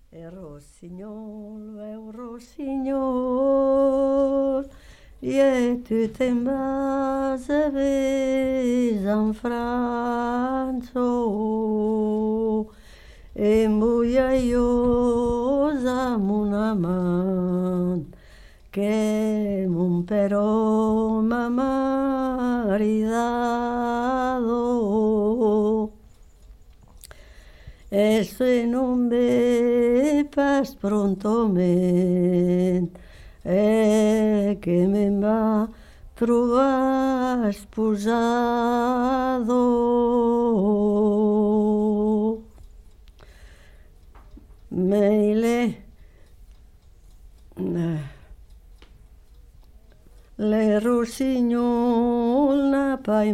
Rossinyol, e tu te'n vas a ves en Franzo, embuiaiós amb un amant, que mon però m'ha maridado. Ese non ve pas prontament, que me'n va trobar sposado. Le rossinyol n'ha pas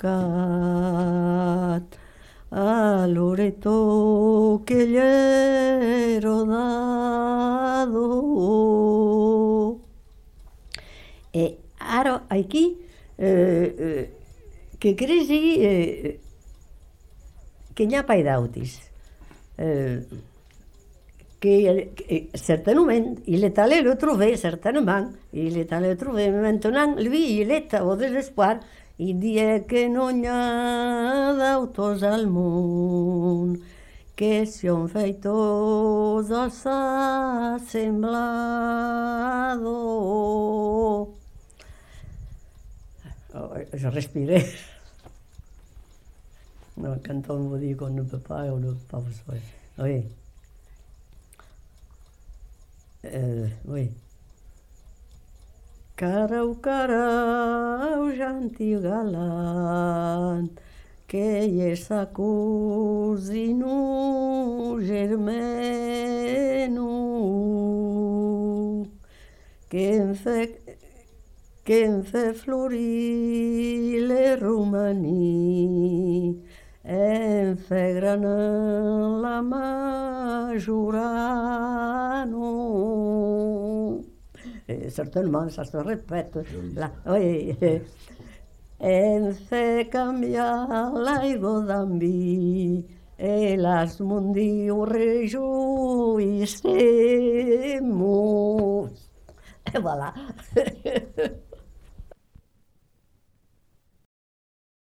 mancat, a Loreto que gli ero dado. E ara aquí que cresi que n'hi ha pas d'autis. Que certament il est allé le trouver, certainement, il est allé le trouver. Maintenant, lui, il est au désespoir. Il dit que no n'hi ha d'autos al món, que si han feitos assemblado. Je respiré. Non, quand on vous dit qu'on ne peut pas, on ne peut pas vous soigner. Oui. Oui. Carau, gentil galant, que hi sa cosino germano, que em fe florir le romani, em fe granar la majorano. Certainement, ça se répète. Là, oui. Em fe canviar l'aigua d'ambi, e las mundi ho rejoïssemos. Et voilà.